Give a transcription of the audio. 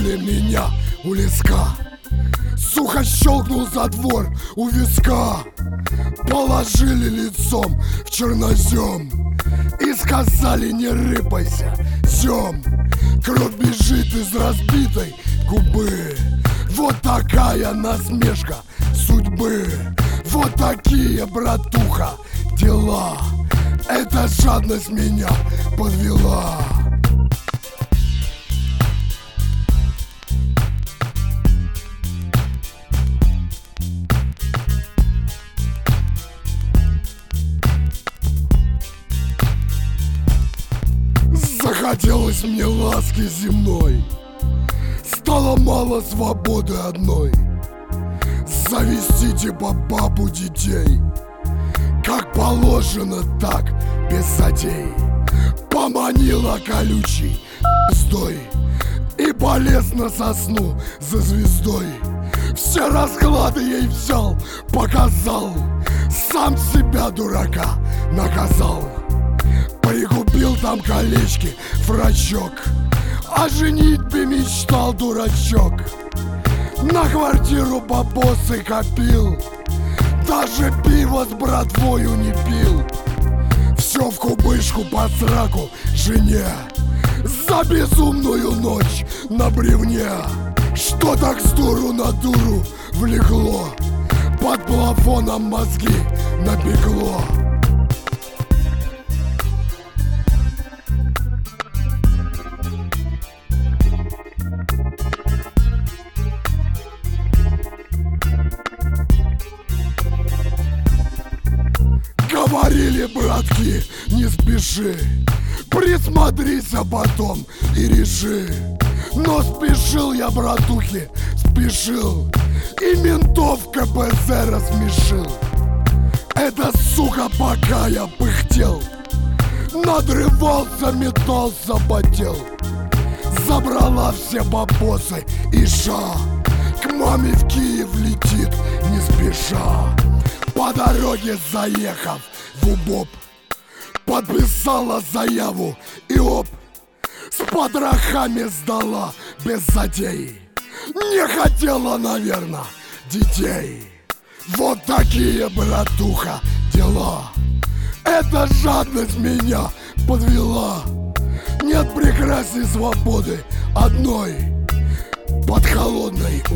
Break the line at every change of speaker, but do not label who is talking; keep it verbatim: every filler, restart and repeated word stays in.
Посадили меня у леска, сухо щелкнул затвор у виска. Положили лицом в чернозем и сказали: не рыпайся, зем. Кровь бежит из разбитой губы. Вот такая насмешка судьбы. Вот такие, братуха, дела. Эта жадность меня подвела. Захотелось мне ласки земной, стало мало свободы одной. Завести типа бабу детей, как положено, так без затей. Поманила колючей пиздой и полез на сосну за звездой. Все расклады ей взял, показал, сам себя, дурака, наказал. Прикупил там колечки фрачок, о женитьбе мечтал дурачок. На квартиру бабосы копил, даже пиво с братвою не пил. Все в кубышку по сраку жене за безумную ночь на бревне. Что так с дуру на дуру влекло, под плафоном мозги напекло. Говорили братки: не спеши, присмотрись, а потом и реши. Но спешил я, братухи, спешил, и ментов ка пэ зэ рассмешил. Эта сука, пока я пыхтел, надрывался, метался, потел, забрала все бабосы и ша к маме в Киев летит не спеша. По дороге заехав в УБОП, подписала заяву и оп, с потрохами сдала без затей. Не хотела, наверное, детей. Вот такие, братуха, дела. Эта жадность меня подвела. Нет прекрасной свободы одной под холодной